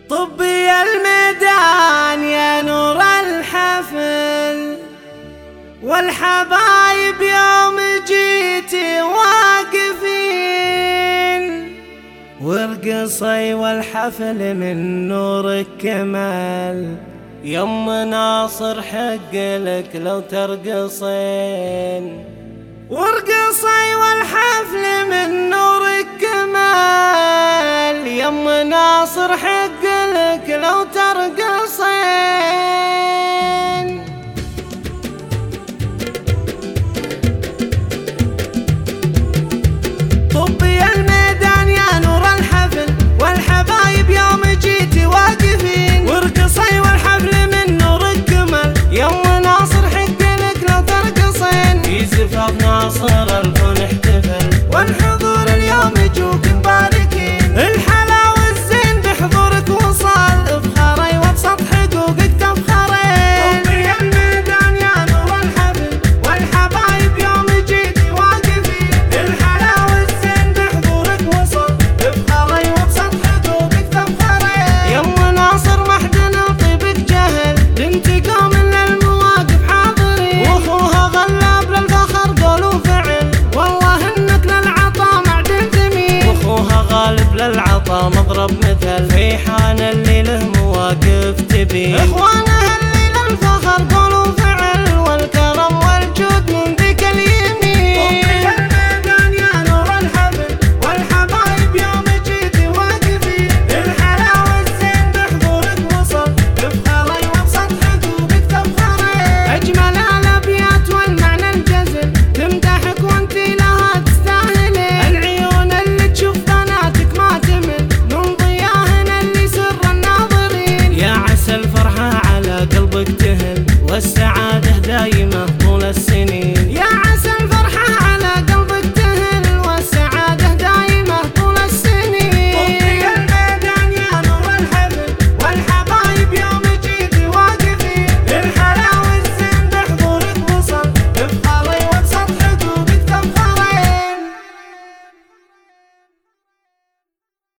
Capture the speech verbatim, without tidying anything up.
طبي الميدان يا نور الحفل، والحبايب يوم جيتي واقفين، وارقصي والحفل من نورك كمال، يم ناصر حق لك لو ترقصين، وارقصي والحفل من نورك كمال، يم ناصر حق لك لو ترقصين. طبي الميدان يا نور الحفل، والحبايب يوم جيتي واقفين، وارقصي والحفل من نورك كمال، يم ناصر حق لك لو ترقصين. في زفاف ناصر الكون احتفل، والحضور اليوم يجوك مباركين، الحلا والزين بحضورك وصل، افخري وابسط حقوقك تفخرين. طبي الميدان يا نور الحفل، والحبايب يوم جيتي واقفين، الحلا والزين بحضورك وصل، افخري وابسط حقوقك تفخرين. يم ناصر محدنا طيبك جهل، لانتقام للمواقف حاضرين، واخوها غلاب للفخر قول وفعل، والله انك للعطا معدن جميل، واخوها غالب للعطا مضرب مثل، في حان اللي له مواقف تبين، اخوانها اللي للفخر قول وفعل.